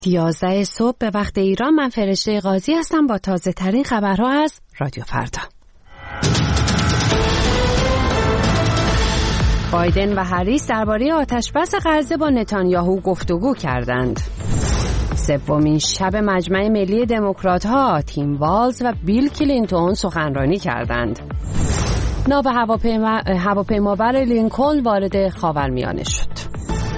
11 صبح به وقت ایران. من فرشته قاضی هستم با تازه ترین خبرها از رادیو فردا. بایدن و هریس درباره آتشبس غزه با نتانیاهو گفتگو کردند. سومین شب مجمع ملی دموکرات‌ها تیم والز و بیل کلینتون سخنرانی کردند. ناو هواپیمابر لینکلن وارد خاورمیانه شد.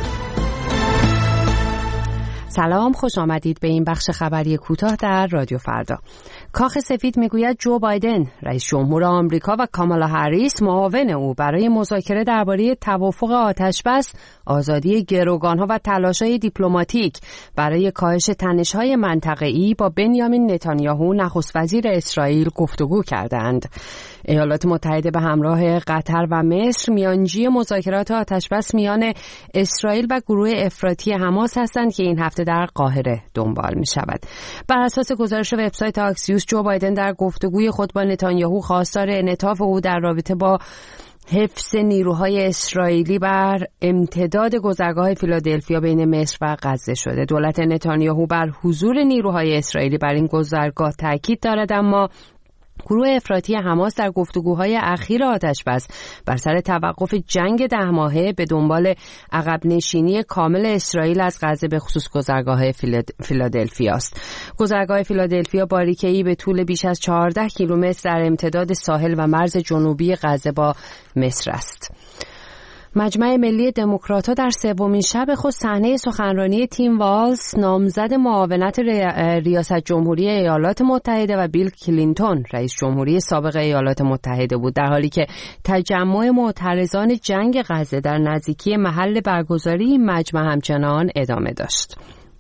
سلام، خوش آمدید به این بخش خبری کوتاه در رادیو فردا. کاخ سفید میگوید جو بایدن، رئیس جمهور آمریکا و کامالا هریس معاون او برای مذاکره درباره توافق آتشبس، آزادی گروگانها و تلاش‌های دیپلماتیک برای کاهش تنش‌های منطقه‌ای با بنیامین نتانیاهو نخست وزیر اسرائیل گفتگو کردند. ایالات متحده به همراه قطر و مصر میانجی مذاکرات آتشبس میان اسرائیل و گروه افراطی حماس هستند که این هفته در قاهره دنبال می شود. بر اساس گزارش وبسایت آکسیوس، جو بایدن در گفتگوی خود با نتانیاهو خواستار انعطاف او در رابطه با حفظ نیروهای اسرائیلی بر امتداد گذرگاه فیلادلفیا بین مصر و غزه شده. دولت نتانیاهو بر حضور نیروهای اسرائیلی بر این گذرگاه تاکید دارد، اما گروه افراطی حماس در گفتگوهای اخیر آتشبس بر سر توقف جنگ 10 ماهه به دنبال عقب نشینی کامل اسرائیل از غزه به خصوص گذرگاه فیلادلفیا است. گذرگاه فیلادلفیا باریکه‌ای به طول بیش از 14 کیلومتر در امتداد ساحل و مرز جنوبی غزه با مصر است. مجمع ملی دموکرات‌ها در سومین شب خود صحنه سخنرانی تیم والز، نامزد معاونت ریاست جمهوری ایالات متحده، و بیل کلینتون، رئیس جمهوری سابق ایالات متحده بود، در حالی که تجمع معترضان جنگ غزه در نزدیکی محل برگزاری این مجمع همچنان ادامه داشت.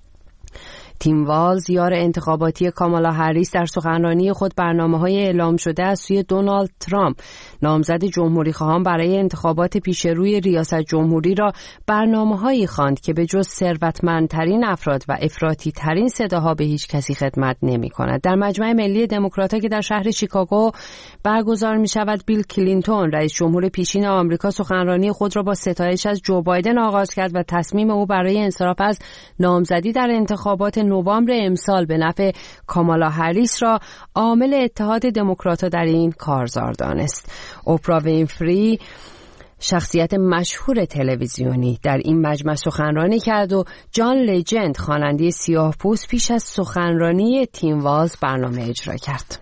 تیم والز، یار انتخاباتی کامالا هریس، در سخنرانی خود برنامه‌های اعلام شده از سوی دونالد ترامپ، نامزد جمهوری‌خواهان برای انتخابات پیش روی ریاست جمهوری، را برنامه‌هایی خواند که به جز ثروتمندترین افراد و افراطی‌ترین صداها به هیچ کسی خدمت نمی‌کند. در مجمع ملی دموکرات‌ها که در شهر شیکاگو برگزار می‌شود، بیل کلینتون، رئیس جمهور پیشین آمریکا، سخنرانی خود را با ستایش از جو بایدن آغاز کرد و تصمیم او برای انصراف از نامزدی در انتخابات نوامبر امسال به نفع کامالا هریس را عامل اتحاد دموکرات‌ها در این کارزار دانست. اوپرا وینفری، شخصیت مشهور تلویزیونی، در این مجمع سخنرانی کرد و جان لجند، خواننده سیاه‌پوست، پیش از سخنرانی تیم والز برنامه اجرا کرد.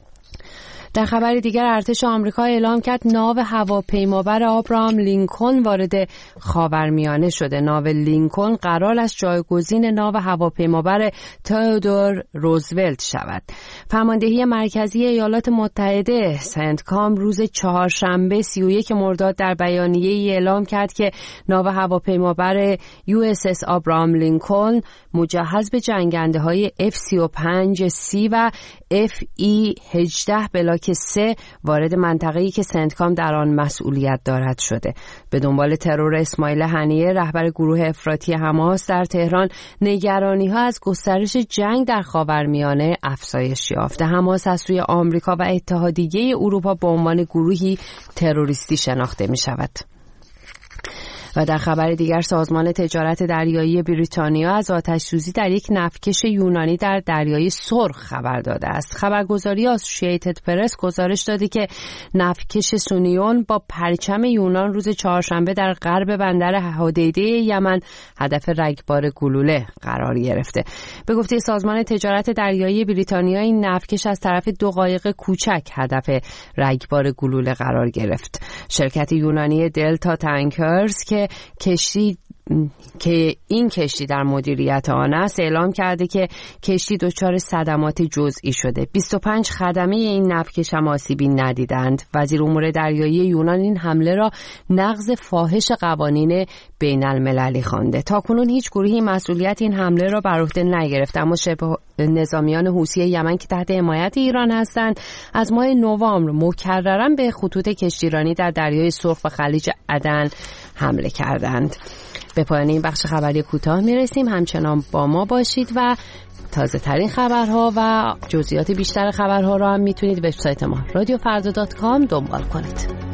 در خبر دیگر، ارتش آمریکا اعلام کرد ناو هواپیمابر آبراهام لینکلن وارد خاورمیانه شده. ناو لینکلن قرار است جایگزین ناو هواپیمابر تئودور روزولت شود. فرماندهی مرکزی ایالات متحده سنتکام روز چهارشنبه 31 مرداد در بیانیه‌ای اعلام کرد که ناو هواپیمابر USS آبراهام لینکلن مجهز به جنگنده‌های F-35C و FE-18 بلاک 3 وارد منطقه‌ای که سنتکام در آن مسئولیت دارد شده. به دنبال ترور اسماعیل هنیه، رهبر گروه افراطی حماس، در تهران نگرانی‌ها از گسترش جنگ در خاورمیانه افزایش یافته. حماس از سوی آمریکا و اتحادیه اروپا به عنوان گروهی تروریستی شناخته می‌شود. و در خبر دیگر، سازمان تجارت دریایی بریتانیا از آتش‌سوزی در یک نفتکش یونانی در دریای سرخ خبر داده است. خبرگزاری آسوشییتد پرس گزارش داده که نفتکش سونیون با پرچم یونان روز چهارشنبه در غرب بندر حدیده یمن هدف رگبار گلوله قرار گرفته. به گفته سازمان تجارت دریایی بریتانیا، این نفتکش از طرف 2 قایق کوچک هدف رگبار گلوله قرار گرفت. شرکت یونانی دلتا تانکرز که این کشتی در مدیریت آن است، اعلام کرده که کشتی دچار صدمات جزئی شده. 25 خدمه این نفتکش هم آسیبی ندیدند. وزیر امور دریایی یونان این حمله را نقض فاحش قوانین بین المللی خوانده. تاکنون هیچ گروهی مسئولیت این حمله را بر عهده نگرفت، اما شبه نظامیان حوثی یمن که تحت حمایت ایران هستند، از ماه نوامبر مکرراً به خطوط کشتیرانی در دریای سرخ و خلیج عدن حمله کردند. به پایان این بخش خبری کوتاه میرسیم. همچنان با ما باشید و تازه ترین خبرها و جزئیات بیشتر خبرها را هم میتونید وبسایت ما radiofrda.com دنبال کنید.